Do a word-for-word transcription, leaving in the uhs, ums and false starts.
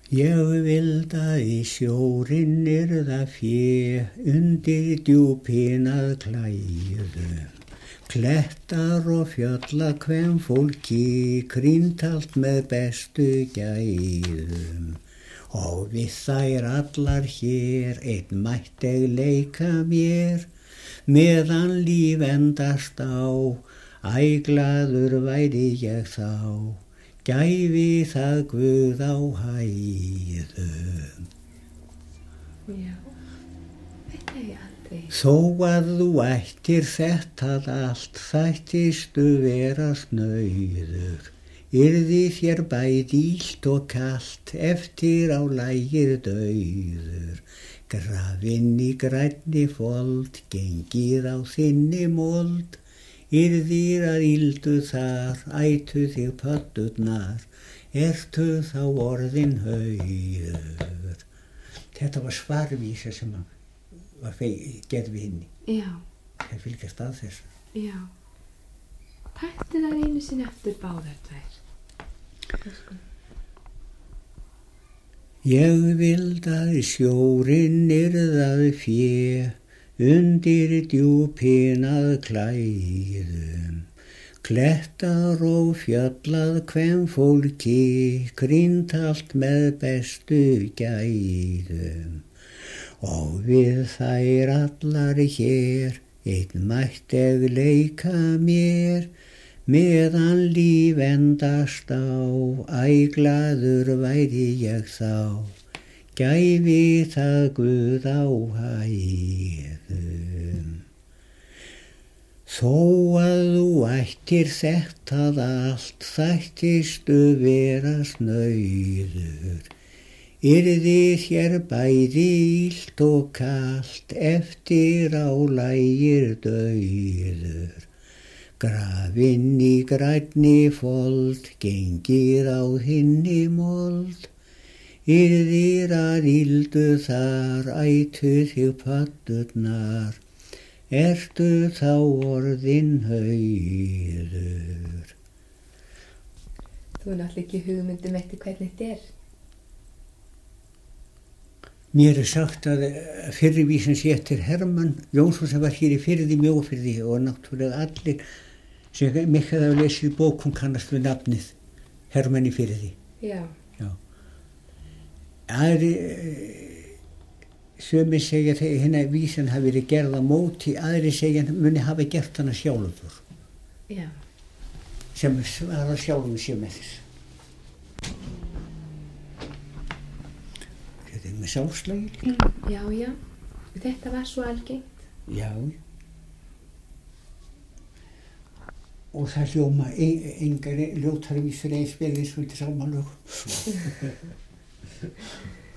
Ég vilda í sjórinn yrða fjö, undir djúpin að klæðu. Klettar og fjölla hvem fólki, krýntalt með bestu gæðum. Og við þær allar hér, einn mætteg leika mér, meðan líf endast á, æglaður væri ég þá. Gæfi það Guð á hæðum. Já, þetta er ég aldrei. Þó að þú ættir þetta allt, þættistu vera snauður. Yrði þér bæði illt og kalt, eftir á lægir dauður. Grafinn í grænni fold, gengið á þinni mold. Yrðir að ildu þar, ætu þig pöddurnar, ertu þá orðin hauður. Þetta var svarvísa sem var gerð við henni. Já. Það fylgast að þessu. Já. Taktu það einu sinni eftir báðar tvær. Ég vildaði sjórinn yrðaði fjö, undir djúpin að klæðum. Klettar og fjöllað hvem fólki, krýntalt með bestu gæðum. Og við þær allar hér, einn mætteg leika mér, meðan líf endast á, æglaður væri ég þá. Gæfi það Guð á hæðum. Þó að þú ættir þetta allt, þættistu vera snauður. Yrði þér bæði illt og kalt, eftir á lægir dauður. Grafinn í grænni fold, gengið á hinni mold. Yrðir að ildu þar, ætu þig pöddurnar, ertu þá orðin hauður. Þú er náttúrulega ekki hugmyndum eftir hvernig þetta er. Mér er sagt að fyrri vísin sé eftir Hermann Jónsson sem var hér í Firði, Mjófirði, og náttúrulega allir sem mikið hafa lesið bókum kannast við nafnið Hermann í Firði. Já. Já. Það er, sömur segja að hérna vísan hafi verið gerð á móti, aðri segja að muni hafa gert hana sjálfur. Já. Sem svara sjálfum sér með þess. Þetta er með sjálfslægi. Já, já. Þetta var svo algengt. Já. Og það hljóma engar ljótari vísur eins vel eins og þetta samanlög.